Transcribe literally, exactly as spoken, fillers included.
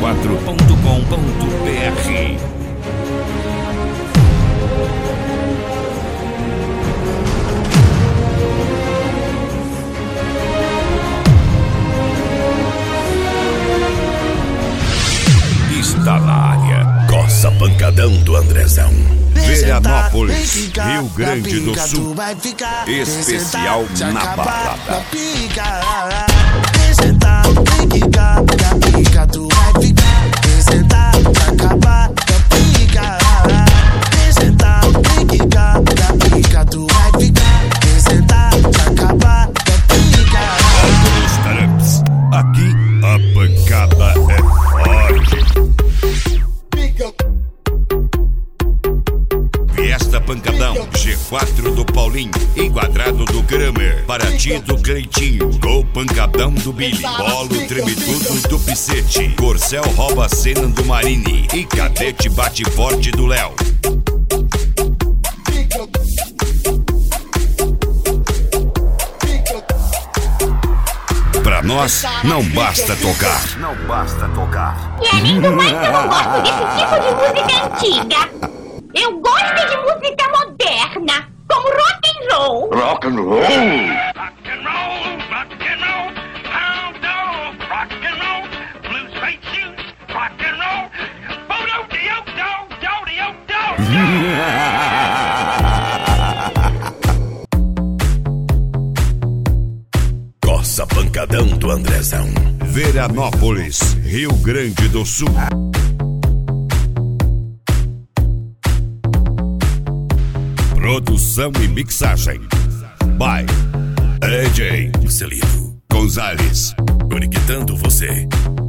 quatro ponto com ponto br. Está na área. Coça Pancadão do Andrezão. Veranópolis, Rio Grande do Sul. Especial na balada. Vem sentar, vem quicar, da pica tu vai ficar. Vem sentar, vai acabar da pica. Vem sentar, vem quicar, da pica tu vai ficar. Vem sentar, vai acabar da pica. Startups. Aqui a pancada é forte. Fiesta Pancadão, G quatro do Paulinho, Enquadrado do Kramer, Paraty do Cleitinho, Gol Pancadão do Billy, Polo Treme Tudo do Picete, Corcel rouba a cena do Marini e Cadete bate forte do Léo. Pra nós, não basta tocar. Não basta tocar. E além do mais, eu não gosto desse tipo de música antiga. Eu gosto de música moderna, como rock and roll. Rock and roll. Rock and roll, rock and roll, pound dog, rock and roll, blue suede shoes, rock and roll, photo dio dog, dio dog. Coça Pancadão do Andrezão. Veranópolis, Rio Grande do Sul. Produção e mixagem by D J Marcelino Gonzalez. conectando você.